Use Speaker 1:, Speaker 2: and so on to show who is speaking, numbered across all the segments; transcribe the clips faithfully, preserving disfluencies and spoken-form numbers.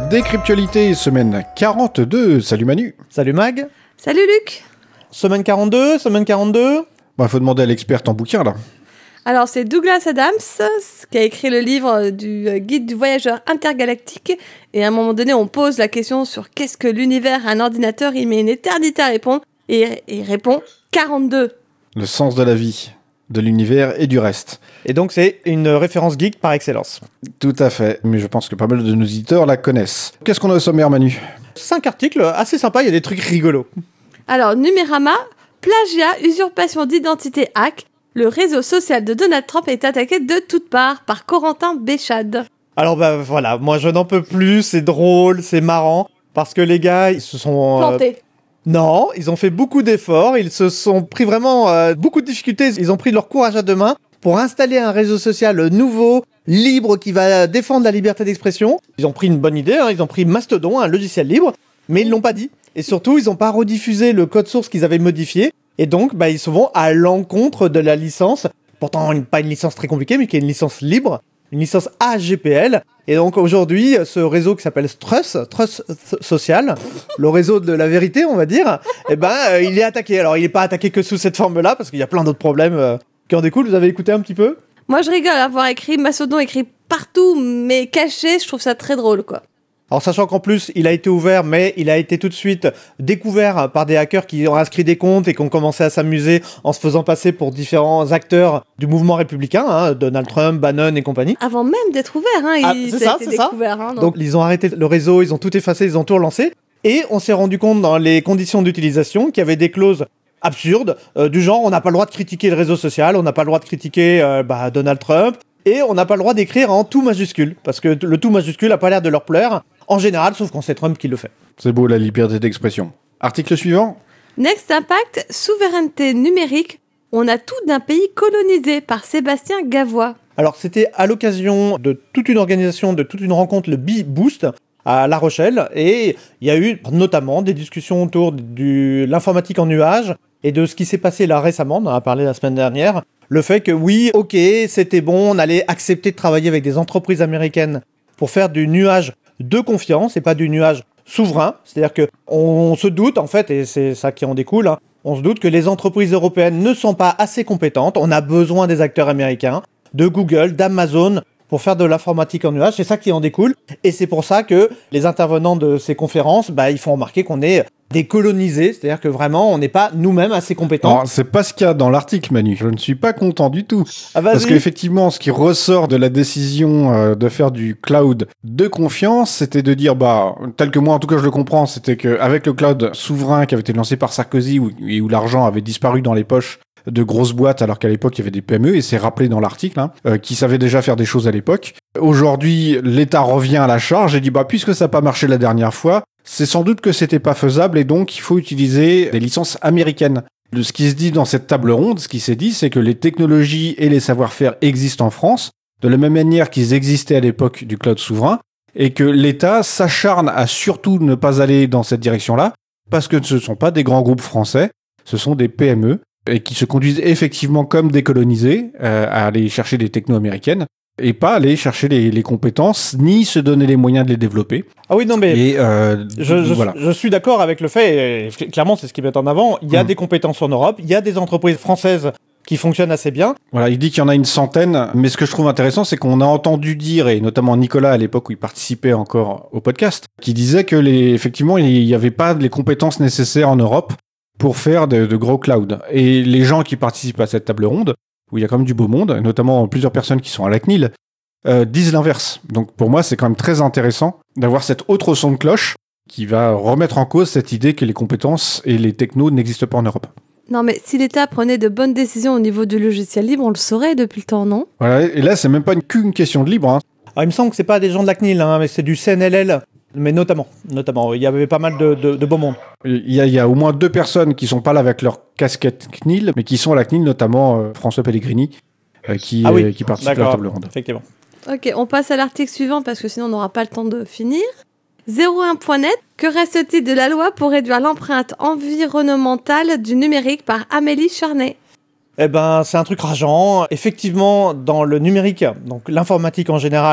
Speaker 1: Décryptualité, semaine quarante-deux. Salut Manu.
Speaker 2: Salut Mag.
Speaker 3: Salut Luc.
Speaker 2: Semaine quarante-deux, semaine quarante-deux.
Speaker 1: Bah, faut demander à l'experte en bouquin, là.
Speaker 3: Alors, c'est Douglas Adams qui a écrit le livre du guide du voyageur intergalactique. Et à un moment donné, on pose la question sur qu'est-ce que l'univers. Un ordinateur, il met une éternité à répondre. Et il répond quarante-deux.
Speaker 1: Le sens de la vie, de l'univers et du reste.
Speaker 2: Et donc, c'est une référence geek par excellence.
Speaker 1: Tout à fait. Mais je pense que pas mal de nos auditeurs la connaissent. Qu'est-ce qu'on a au sommaire, Manu ?
Speaker 2: Cinq articles assez sympas, il y a des trucs rigolos.
Speaker 3: Alors, Numérama, plagiat, usurpation d'identité, hack. Le réseau social de Donald Trump est attaqué de toutes parts par Corentin Béchade.
Speaker 2: Alors bah voilà, moi je n'en peux plus, c'est drôle, c'est marrant, parce que les gars, ils se sont... Euh...
Speaker 3: Plantés.
Speaker 2: Non, ils ont fait beaucoup d'efforts, ils se sont pris vraiment euh, beaucoup de difficultés, ils ont pris leur courage à deux mains pour installer un réseau social nouveau, libre, qui va défendre la liberté d'expression. Ils ont pris une bonne idée, hein, ils ont pris Mastodon, un logiciel libre, mais ils l'ont pas dit. Et surtout, ils n'ont pas rediffusé le code source qu'ils avaient modifié. Et donc, bah, ils se vont à l'encontre de la licence, pourtant une, pas une licence très compliquée, mais qui est une licence libre, une licence A G P L. Et donc aujourd'hui, ce réseau qui s'appelle Trust, Trust Social, le réseau de la vérité, on va dire, eh ben, euh, il est attaqué. Alors, il n'est pas attaqué que sous cette forme-là, parce qu'il y a plein d'autres problèmes euh, qui en découlent. Vous avez écouté un petit peu ?
Speaker 3: Moi, je rigole, avoir écrit Mastodon écrit partout, mais caché, je trouve ça très drôle, quoi.
Speaker 2: Alors sachant qu'en plus il a été ouvert, mais il a été tout de suite découvert par des hackers qui ont inscrit des comptes et qui ont commencé à s'amuser en se faisant passer pour différents acteurs du mouvement républicain, hein, Donald Trump, Bannon et compagnie.
Speaker 3: Avant même d'être ouvert, hein,
Speaker 2: ah,
Speaker 3: il
Speaker 2: c'est
Speaker 3: ça
Speaker 2: ça,
Speaker 3: a été
Speaker 2: c'est
Speaker 3: découvert.
Speaker 2: ça.
Speaker 3: Hein, donc.
Speaker 2: donc ils ont arrêté le réseau, ils ont tout effacé, ils ont tout relancé. Et on s'est rendu compte dans les conditions d'utilisation qu'il y avait des clauses absurdes, euh, du genre on n'a pas le droit de critiquer le réseau social, on n'a pas le droit de critiquer euh, bah, Donald Trump, et on n'a pas le droit d'écrire en tout majuscule, parce que le tout majuscule n'a pas l'air de leur plaire. En général, sauf quand c'est Trump qui le fait.
Speaker 1: C'est beau, la liberté d'expression. Article suivant.
Speaker 3: Next Impact, souveraineté numérique. On a tout d'un pays colonisé par Sébastien Gavois.
Speaker 2: Alors, c'était à l'occasion de toute une organisation, de toute une rencontre, le B-Boost, à La Rochelle. Et il y a eu notamment des discussions autour de l'informatique en nuage et de ce qui s'est passé là récemment, on en a parlé la semaine dernière. Le fait que oui, ok, c'était bon, on allait accepter de travailler avec des entreprises américaines pour faire du nuage de confiance et pas du nuage souverain. C'est-à-dire que on se doute, en fait, et c'est ça qui en découle, hein, on se doute que les entreprises européennes ne sont pas assez compétentes. On a besoin des acteurs américains, de Google, d'Amazon, pour faire de l'informatique en nuage. C'est ça qui en découle. Et c'est pour ça que les intervenants de ces conférences, bah, ils font remarquer qu'on est décolonisé. C'est-à-dire que vraiment, on n'est pas nous-mêmes assez compétents.
Speaker 1: Non, c'est pas ce qu'il y a dans l'article, Manu. Je ne suis pas content du tout.
Speaker 2: Ah,
Speaker 1: Parce qu'effectivement, ce qui ressort de la décision euh, de faire du cloud de confiance, c'était de dire, bah, tel que moi, en tout cas, je le comprends, c'était qu'avec le cloud souverain qui avait été lancé par Sarkozy, où, où l'argent avait disparu dans les poches de grosses boîtes, alors qu'à l'époque, il y avait des P M E, et c'est rappelé dans l'article, hein, euh, qui savaient déjà faire des choses à l'époque. Aujourd'hui, l'État revient à la charge et dit, bah, puisque ça n'a pas marché la dernière fois, c'est sans doute que c'était pas faisable, et donc il faut utiliser des licences américaines. De ce qui se dit dans cette table ronde, ce qui s'est dit, c'est que les technologies et les savoir-faire existent en France, de la même manière qu'ils existaient à l'époque du cloud souverain, et que l'État s'acharne à surtout ne pas aller dans cette direction-là, parce que ce ne sont pas des grands groupes français, ce sont des P M E, et qui se conduisent effectivement comme des colonisés, euh, à aller chercher des techno américaines, et pas aller chercher les, les compétences, ni se donner les moyens de les développer.
Speaker 2: Ah oui, non mais
Speaker 1: et, euh,
Speaker 2: je, je,
Speaker 1: voilà.
Speaker 2: je suis d'accord avec le fait, et clairement c'est ce qu'ils mettent en avant, il y a mmh. des compétences en Europe, il y a des entreprises françaises qui fonctionnent assez bien.
Speaker 1: Voilà, il dit qu'il y en a une centaine, mais ce que je trouve intéressant, c'est qu'on a entendu dire, et notamment Nicolas à l'époque où il participait encore au podcast, qui disait que les, effectivement il n'y avait pas les compétences nécessaires en Europe pour faire de, de gros clouds. Et les gens qui participent à cette table ronde, où il y a quand même du beau monde, notamment plusieurs personnes qui sont à la C N I L, euh, disent l'inverse. Donc pour moi, c'est quand même très intéressant d'avoir cette autre son de cloche qui va remettre en cause cette idée que les compétences et les technos n'existent pas en Europe.
Speaker 3: Non, mais si l'État prenait de bonnes décisions au niveau du logiciel libre, on le saurait depuis le temps, non ?
Speaker 1: Voilà, et là, c'est même pas une, qu'une question de libre. Hein.
Speaker 2: Alors, il me semble que c'est pas des gens de la C N I L, hein, mais c'est du C N L L. Mais notamment, notamment, il y avait pas mal de, de, de beau monde.
Speaker 1: Il y, a, il y a au moins deux personnes qui sont pas là avec leur casquette C N I L, mais qui sont à la C N I L, notamment euh, François Pellegrini, euh, qui,
Speaker 2: ah oui,
Speaker 1: euh, qui participe à la table ronde.
Speaker 2: Effectivement.
Speaker 3: Ok, on passe à l'article suivant parce que sinon on n'aura pas le temps de finir. zéro un point net, que reste-t-il de la loi pour réduire l'empreinte environnementale du numérique par Amélie Charnet ?
Speaker 2: Eh ben, c'est un truc rageant. Effectivement, dans le numérique, donc l'informatique en général,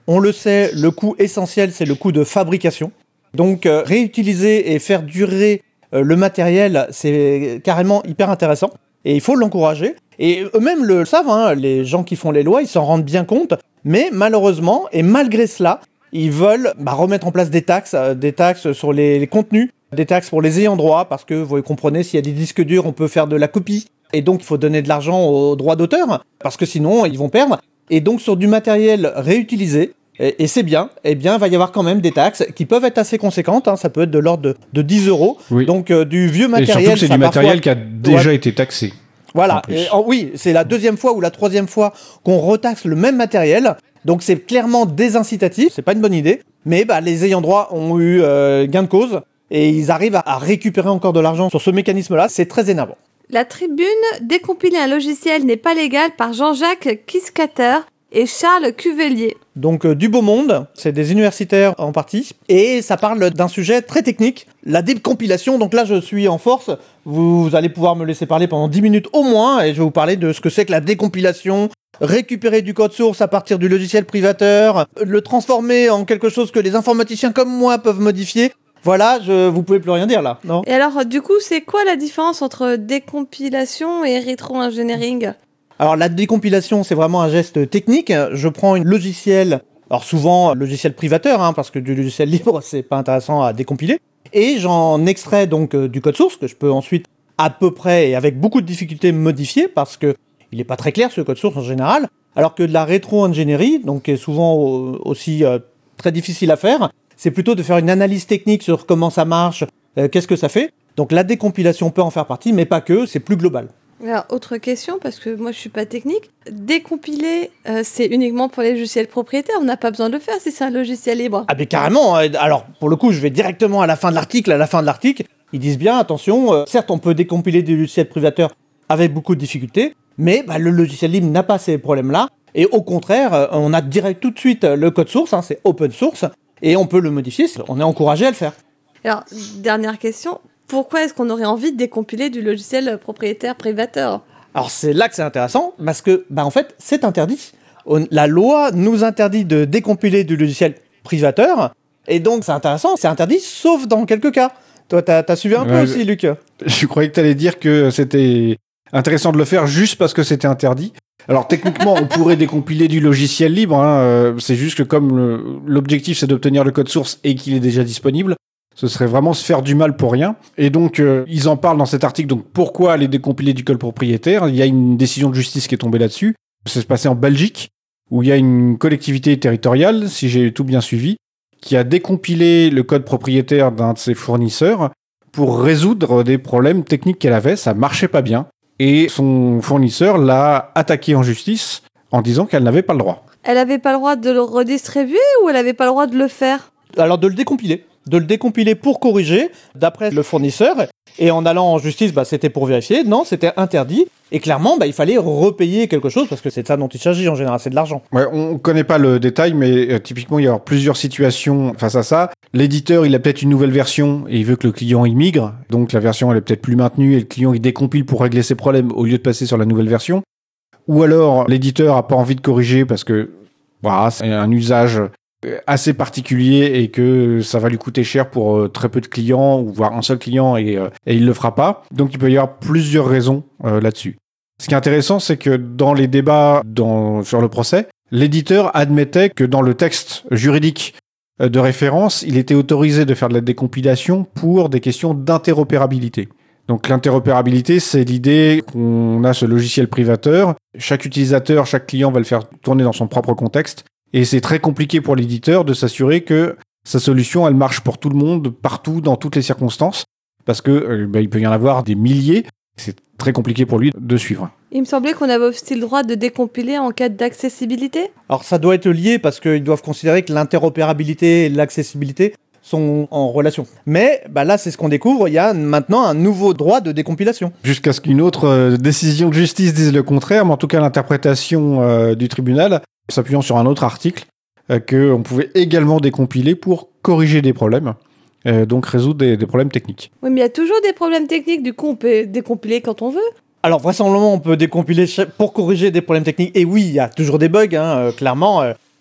Speaker 2: On le sait, le coût essentiel, c'est le coût de fabrication. Donc, euh, réutiliser et faire durer euh, le matériel, c'est carrément hyper intéressant. Et il faut l'encourager. Et eux-mêmes le savent, hein, les gens qui font les lois, ils s'en rendent bien compte. Mais malheureusement, et malgré cela, ils veulent bah, remettre en place des taxes, euh, des taxes sur les, les contenus, des taxes pour les ayants droit, parce que vous comprenez, s'il y a des disques durs, on peut faire de la copie. Et donc, il faut donner de l'argent aux droits d'auteur, parce que sinon, ils vont perdre. Et donc, sur du matériel réutilisé, et, et c'est bien, eh bien, il va y avoir quand même des taxes qui peuvent être assez conséquentes. Hein, ça peut être de l'ordre de, de dix euros.
Speaker 1: Oui.
Speaker 2: Donc, euh, du vieux matériel.
Speaker 1: Et surtout que c'est du matériel
Speaker 2: parfois...
Speaker 1: qui a déjà ouais. été taxé.
Speaker 2: Voilà. Et, oh, oui, c'est la deuxième fois ou la troisième fois qu'on retaxe le même matériel. Donc, c'est clairement désincitatif. C'est pas une bonne idée. Mais bah, les ayants droit ont eu euh, gain de cause. Et ils arrivent à, à récupérer encore de l'argent sur ce mécanisme-là. C'est très énervant.
Speaker 3: La Tribune, décompiler un logiciel n'est pas légal par Jean-Jacques Kiskater et Charles Cuvelier.
Speaker 2: Donc euh, du beau monde, c'est des universitaires en partie, et ça parle d'un sujet très technique, la décompilation. Donc là je suis en force, vous, vous allez pouvoir me laisser parler pendant dix minutes au moins, et je vais vous parler de ce que c'est que la décompilation, récupérer du code source à partir du logiciel privateur, le transformer en quelque chose que les informaticiens comme moi peuvent modifier. Voilà, je, vous pouvez plus rien dire là, non ?
Speaker 3: Et alors, du coup, c'est quoi la différence entre décompilation et rétro-engineering ?
Speaker 2: Alors, la décompilation, c'est vraiment un geste technique. Je prends un logiciel, alors souvent logiciel privateur, hein, parce que du logiciel libre, c'est pas intéressant à décompiler, et j'en extrais donc euh, du code source que je peux ensuite à peu près et avec beaucoup de difficultés modifier, parce que il est pas très clair ce code source en général, alors que de la rétro-ingénierie, donc qui est souvent euh, aussi euh, très difficile à faire. C'est plutôt de faire une analyse technique sur comment ça marche, euh, qu'est-ce que ça fait. Donc la décompilation peut en faire partie, mais pas que, c'est plus global.
Speaker 3: Alors, autre question, parce que moi je suis pas technique. Décompiler, euh, c'est uniquement pour les logiciels propriétaires, on n'a pas besoin de le faire si c'est un logiciel libre.
Speaker 2: Ah mais carrément, alors pour le coup je vais directement à la fin de l'article, à la fin de l'article, ils disent bien, attention, euh, certes on peut décompiler des logiciels privateurs avec beaucoup de difficultés, mais bah, le logiciel libre n'a pas ces problèmes-là, et au contraire, euh, on a direct tout de suite le code source, hein, c'est open source, et on peut le modifier, on est encouragé à le faire.
Speaker 3: Alors, dernière question, pourquoi est-ce qu'on aurait envie de décompiler du logiciel propriétaire privateur ?
Speaker 2: Alors c'est là que c'est intéressant, parce que bah, en fait c'est interdit. On, la loi nous interdit de décompiler du logiciel privateur, et donc c'est intéressant, c'est interdit sauf dans quelques cas. Toi t'as, t'as suivi un ouais, peu aussi Luc.
Speaker 1: Je croyais que t'allais dire que c'était intéressant de le faire juste parce que c'était interdit. Alors techniquement, on pourrait décompiler du logiciel libre, hein, euh, c'est juste que comme le, l'objectif c'est d'obtenir le code source et qu'il est déjà disponible, ce serait vraiment se faire du mal pour rien. Et donc, euh, ils en parlent dans cet article, donc pourquoi aller décompiler du code propriétaire ? Il y a une décision de justice qui est tombée là-dessus. Ça s'est passé en Belgique, où il y a une collectivité territoriale, si j'ai tout bien suivi, qui a décompilé le code propriétaire d'un de ses fournisseurs pour résoudre des problèmes techniques qu'elle avait, ça marchait pas bien. Et son fournisseur l'a attaqué en justice en disant qu'elle n'avait pas le droit.
Speaker 3: Elle avait pas le droit de le redistribuer ou elle avait pas le droit de le faire ?
Speaker 2: Alors de le décompiler. De le décompiler pour corriger, d'après le fournisseur, et en allant en justice, bah, c'était pour vérifier, non, c'était interdit, et clairement, bah, il fallait repayer quelque chose, parce que c'est de ça dont il s'agit en général, c'est de l'argent.
Speaker 1: Ouais, on connaît pas le détail, mais euh, typiquement, il y a plusieurs situations face à ça. L'éditeur, il a peut-être une nouvelle version, et il veut que le client y migre, donc la version, elle est peut-être plus maintenue, et le client, il décompile pour régler ses problèmes, au lieu de passer sur la nouvelle version. Ou alors, l'éditeur a pas envie de corriger, parce que voilà, c'est un usage assez particulier et que ça va lui coûter cher pour euh, très peu de clients ou voire un seul client et, euh, et il le fera pas. Donc il peut y avoir plusieurs raisons euh, là-dessus. Ce qui est intéressant, c'est que dans les débats dans, sur le procès, l'éditeur admettait que dans le texte juridique euh, de référence, il était autorisé de faire de la décompilation pour des questions d'interopérabilité. Donc l'interopérabilité, c'est l'idée qu'on a ce logiciel privateur, chaque utilisateur, chaque client va le faire tourner dans son propre contexte. Et c'est très compliqué pour l'éditeur de s'assurer que sa solution, elle marche pour tout le monde, partout, dans toutes les circonstances, parce que euh, bah, il peut y en avoir des milliers. C'est très compliqué pour lui de suivre.
Speaker 3: Il me semblait qu'on avait aussi le droit de décompiler en cas d'accessibilité.
Speaker 2: Alors ça doit être lié parce qu'ils doivent considérer que l'interopérabilité et l'accessibilité sont en relation. Mais bah là, c'est ce qu'on découvre, il y a maintenant un nouveau droit de décompilation.
Speaker 1: Jusqu'à ce qu'une autre euh, décision de justice dise le contraire, mais en tout cas l'interprétation euh, du tribunal, s'appuyant sur un autre article, euh, qu'on pouvait également décompiler pour corriger des problèmes, euh, donc résoudre des, des problèmes techniques.
Speaker 3: Oui, mais il y a toujours des problèmes techniques, du coup on peut décompiler quand on veut.
Speaker 2: Alors vraisemblablement, on peut décompiler pour corriger des problèmes techniques, et oui, il y a toujours des bugs, hein, euh, clairement. Euh,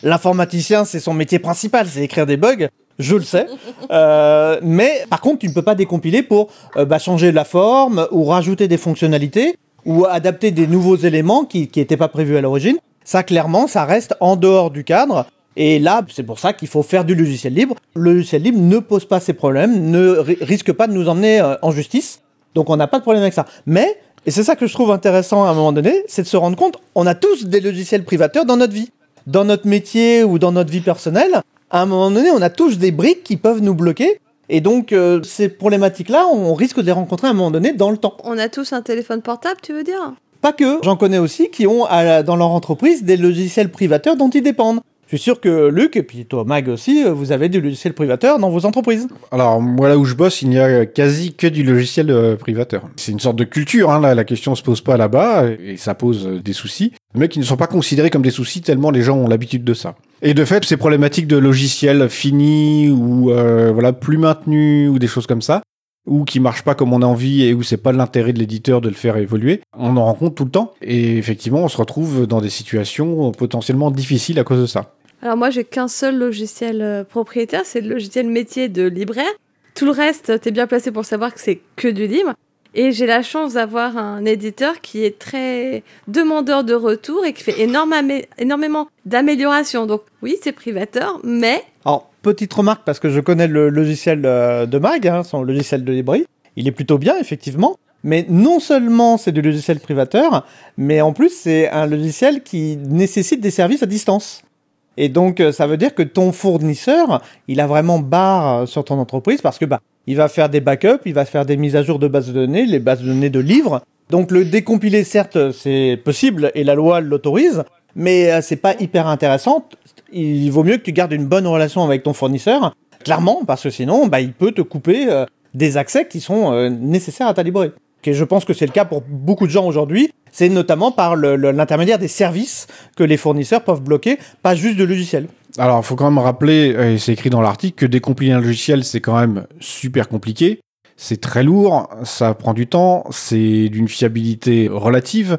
Speaker 2: L'informaticien, c'est son métier principal, c'est écrire des bugs. Je le sais. Euh, mais par contre, tu ne peux pas décompiler pour euh, bah, changer la forme ou rajouter des fonctionnalités ou adapter des nouveaux éléments qui n'étaient pas prévus à l'origine. Ça, clairement, ça reste en dehors du cadre. Et là, c'est pour ça qu'il faut faire du logiciel libre. Le logiciel libre ne pose pas ces problèmes, ne ri- risque pas de nous emmener euh, en justice. Donc, on n'a pas de problème avec ça. Mais, et c'est ça que je trouve intéressant à un moment donné, c'est de se rendre compte, on a tous des logiciels privateurs dans notre vie. Dans notre métier ou dans notre vie personnelle, à un moment donné, on a tous des briques qui peuvent nous bloquer. Et donc, euh, ces problématiques-là, on risque de les rencontrer à un moment donné dans le temps.
Speaker 3: On a tous un téléphone portable, tu veux dire?
Speaker 2: Pas que. J'en connais aussi qui ont à, dans leur entreprise des logiciels privateurs dont ils dépendent. Je suis sûr que Luc, et puis toi Mag aussi, vous avez du logiciel privateur dans vos entreprises.
Speaker 1: Alors, moi là où je bosse, il n'y a quasi que du logiciel euh, privateur. C'est une sorte de culture, hein, là, la question se pose pas là-bas, et ça pose euh, des soucis, mais qui ne sont pas considérés comme des soucis tellement les gens ont l'habitude de ça. Et de fait, ces problématiques de logiciels finis, ou euh, voilà, plus maintenus, ou des choses comme ça, ou qui marchent pas comme on a envie, et où c'est pas l'intérêt de l'éditeur de le faire évoluer, on en rencontre tout le temps, et effectivement, on se retrouve dans des situations potentiellement difficiles à cause de ça.
Speaker 3: Alors moi, j'ai qu'un seul logiciel euh, propriétaire, c'est le logiciel métier de libraire. Tout le reste, t'es bien placé pour savoir que c'est que du libre. Et j'ai la chance d'avoir un éditeur qui est très demandeur de retour et qui fait énorme- énormément d'améliorations. Donc oui, c'est privateur, mais...
Speaker 2: Alors, petite remarque, parce que je connais le logiciel euh, de Mag, hein, son logiciel de librairie. Il est plutôt bien, effectivement. Mais non seulement c'est du logiciel privateur, mais en plus, c'est un logiciel qui nécessite des services à distance. Et donc, ça veut dire que ton fournisseur, il a vraiment barre sur ton entreprise parce que bah, il va faire des backups, il va faire des mises à jour de bases de données, les bases de données de livres. Donc, le décompiler, certes, c'est possible et la loi l'autorise, mais euh, c'est pas hyper intéressant. Il vaut mieux que tu gardes une bonne relation avec ton fournisseur, clairement, parce que sinon, bah, il peut te couper euh, des accès qui sont euh, nécessaires à ta librairie. Et je pense que c'est le cas pour beaucoup de gens aujourd'hui. C'est notamment par le, le, l'intermédiaire des services que les fournisseurs peuvent bloquer, pas juste de logiciels.
Speaker 1: Alors, il faut quand même rappeler, et c'est écrit dans l'article, que décompiler un logiciel, c'est quand même super compliqué. C'est très lourd, ça prend du temps, c'est d'une fiabilité relative.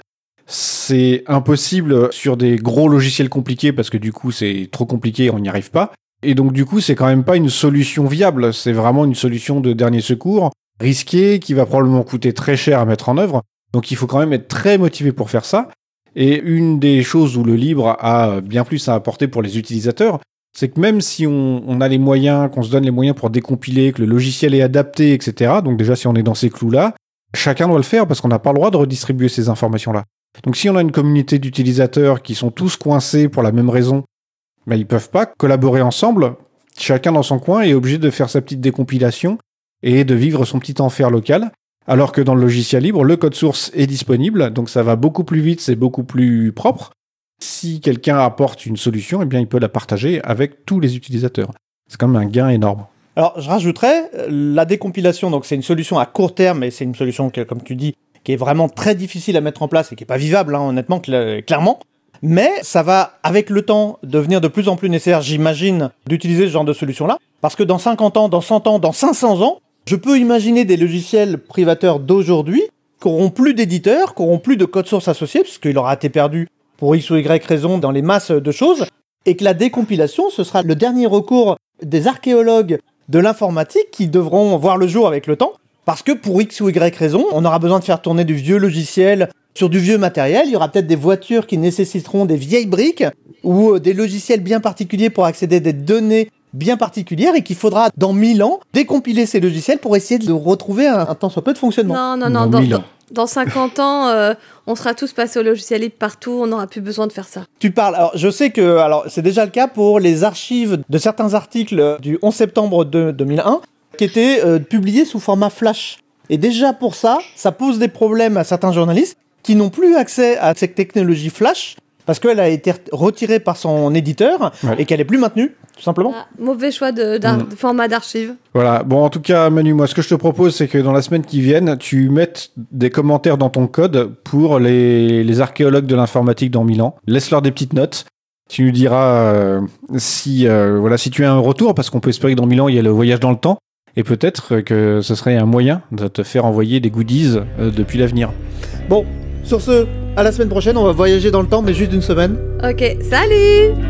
Speaker 1: C'est impossible sur des gros logiciels compliqués parce que du coup, c'est trop compliqué, on n'y arrive pas. Et donc, du coup, c'est quand même pas une solution viable. C'est vraiment une solution de dernier secours, risquée, qui va probablement coûter très cher à mettre en œuvre. Donc il faut quand même être très motivé pour faire ça. Et une des choses où le libre a bien plus à apporter pour les utilisateurs, c'est que même si on, on a les moyens, qu'on se donne les moyens pour décompiler, que le logiciel est adapté, et cetera, donc déjà si on est dans ces clous-là, chacun doit le faire parce qu'on n'a pas le droit de redistribuer ces informations-là. Donc si on a une communauté d'utilisateurs qui sont tous coincés pour la même raison, ben, ils ne peuvent pas collaborer ensemble. Chacun dans son coin est obligé de faire sa petite décompilation et de vivre son petit enfer local. Alors que dans le logiciel libre, le code source est disponible, donc ça va beaucoup plus vite, c'est beaucoup plus propre. Si quelqu'un apporte une solution, eh bien il peut la partager avec tous les utilisateurs. C'est quand même un gain énorme.
Speaker 2: Alors, je rajouterais, la décompilation, donc c'est une solution à court terme, et c'est une solution, qui, comme tu dis, qui est vraiment très difficile à mettre en place et qui n'est pas vivable, hein, honnêtement, cl- clairement. Mais ça va, avec le temps, devenir de plus en plus nécessaire, j'imagine, d'utiliser ce genre de solution-là. Parce que dans cinquante ans, dans cent ans, dans cinq cents ans, je peux imaginer des logiciels privateurs d'aujourd'hui qui n'auront plus d'éditeurs, qui n'auront plus de code source associé, parce qu'il aura été perdu pour X ou Y raison dans les masses de choses, et que la décompilation, ce sera le dernier recours des archéologues de l'informatique qui devront voir le jour avec le temps, parce que pour X ou Y raison, on aura besoin de faire tourner du vieux logiciel sur du vieux matériel, il y aura peut-être des voitures qui nécessiteront des vieilles briques, ou des logiciels bien particuliers pour accéder à des données bien particulière et qu'il faudra, dans mille ans, décompiler ces logiciels pour essayer de retrouver un, un tant soit peu de fonctionnement.
Speaker 3: Non, non, non, dans, dans, dans cinquante ans, euh, on sera tous passés au logiciel libre partout, on n'aura plus besoin de faire ça.
Speaker 2: Tu parles, alors je sais que, alors c'est déjà le cas pour les archives de certains articles du onze septembre deux mille un, qui étaient euh, publiés sous format flash. Et déjà pour ça, ça pose des problèmes à certains journalistes qui n'ont plus accès à cette technologie flash, parce qu'elle a été retirée par son éditeur, ouais, et qu'elle n'est plus maintenue, tout simplement.
Speaker 3: Ah, mauvais choix de, mmh. de format d'archive.
Speaker 1: Voilà. Bon, en tout cas, Manu, moi, ce que je te propose, c'est que dans la semaine qui vienne, tu mettes des commentaires dans ton code pour les, les archéologues de l'informatique dans Milan. Laisse-leur des petites notes. Tu nous diras euh, si, euh, voilà, si tu as un retour, parce qu'on peut espérer que dans Milan, il y a le voyage dans le temps. Et peut-être que ce serait un moyen de te faire envoyer des goodies euh, depuis l'avenir.
Speaker 2: Bon, sur ce, à la semaine prochaine, on va voyager dans le temps, mais juste d'une semaine.
Speaker 3: Ok, salut!